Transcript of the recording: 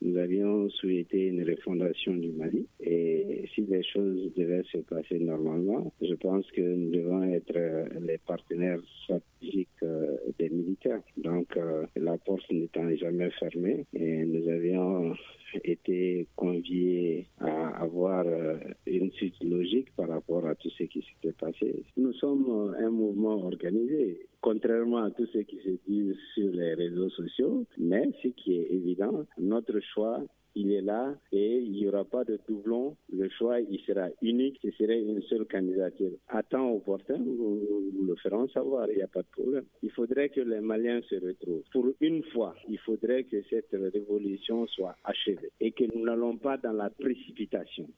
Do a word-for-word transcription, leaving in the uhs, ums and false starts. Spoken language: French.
nous avions souhaité une refondation du Mali et si les choses devaient se passer normalement, je pense que nous devons être les partenaires stratégiques des militaires. Donc euh, la porte n'étant jamais fermée et nous avions été conviés à avoir une suite logique par rapport à tout ce qui s'était passé. Nous sommes un mouvement organisé, contrairement à tout ce qui se dit sur les réseaux sociaux, mais ce qui est évident, notre choix, il est là et il n'y aura pas de doublon. Le choix, il sera unique. Ce serait une seule candidature. À temps opportun, nous, nous le ferons savoir. Il n'y a pas de problème. Il faudrait que les Maliens se retrouvent. Pour une fois, il faudrait que cette révolution soit achevée et que nous n'allons pas dans la précipitation.